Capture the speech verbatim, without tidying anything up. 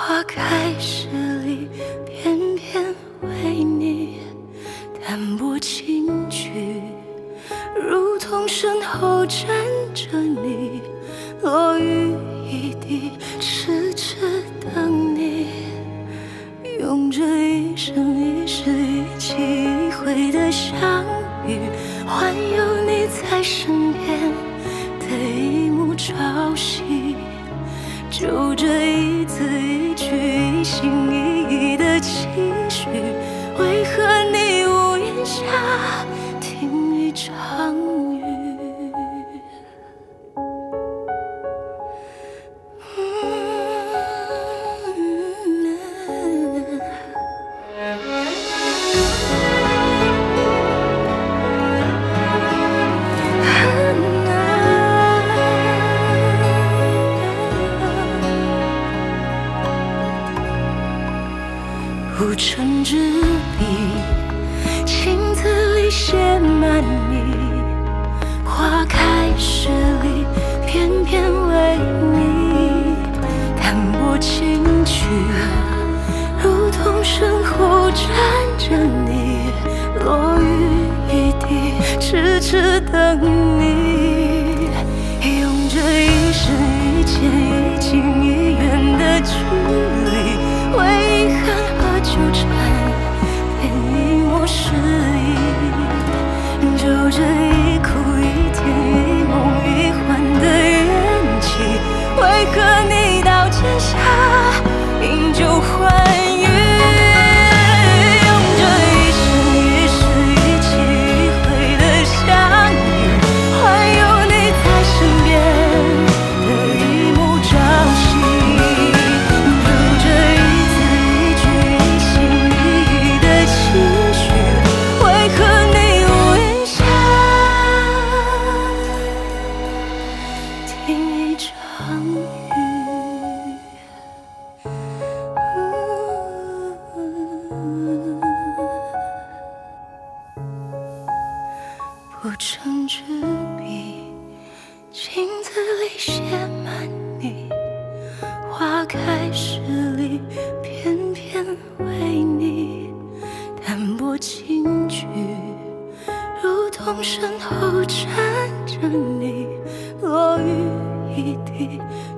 花开时里，偏偏为你淡泊轻举，如同身后站着你，落雨一地，痴痴等你，用这一生一世一期一会的相遇，换有你在身边的一幕朝夕。就这一字一句，一心一意的期许，为何你屋檐下听一场雨？不成纸笔，镜子里写满你，花开时里，偏偏为你淡泊轻举，如同身后站着你，落雨一地，痴痴等你，用这一生一见一近一远的距离，为何纠缠，连一抹诗意，就这一哭一甜一梦一幻的缘起，为何你刀剑下饮酒欢愉？用这一生一世一期一会的相遇，还有你在身边的一幕朝夕，就这一字一句，为何你屋檐下听一场雨？不成纸笔，镜子里写满你，花开时里，偏偏为你淡泊轻举，如同身后站着你，落雨一地，